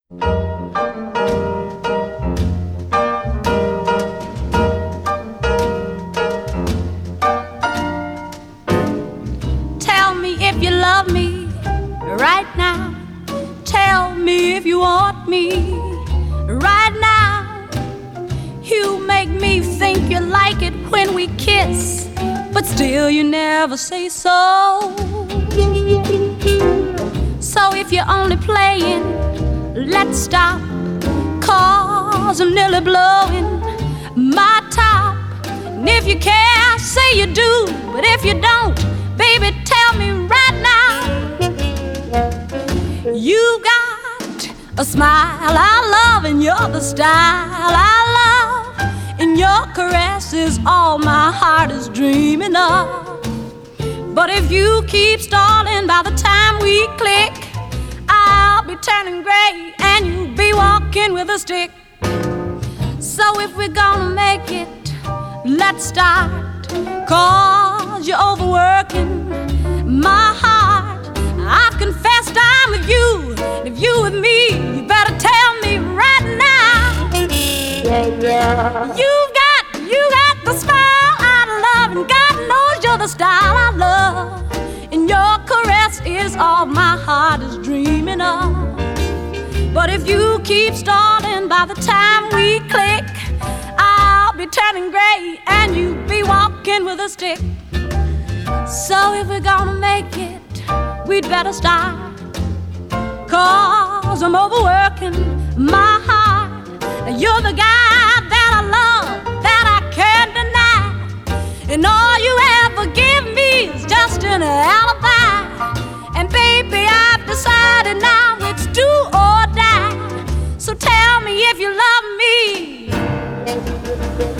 Tell me if you love me right now. Tell me if you want me right now. You make me think you like it when we kiss, but still you never say so. So if you're only playing, let's stop, 'cause I'm nearly blowing my top. And if you care, say you do, but if you don't, baby, tell me right now. You got a smile I love, and you're the style I love, and your caress is all my heart is dreaming of. But if you keep stalling, by the time we click, I'll be turning gray and you'll be walking with a stick. So if we're gonna make it, let's start, 'cause you're overworking my heart. I've confessed I'm with you, and if you with me, you better tell me right now. You got the smile I love, and God knows you're the style I love, and your caress is all my heart is dreaming of. But if you keep stalling, by the time we click, I'll be turning gray and you'll be walking with a stick. So if we're gonna make it, we'd better start, 'cause I'm overworking my heart. You're the guy that I love, that I can't deny, and all you ever give me is just an alibi. And baby, I've decided now it's do or die. So tell me if you love me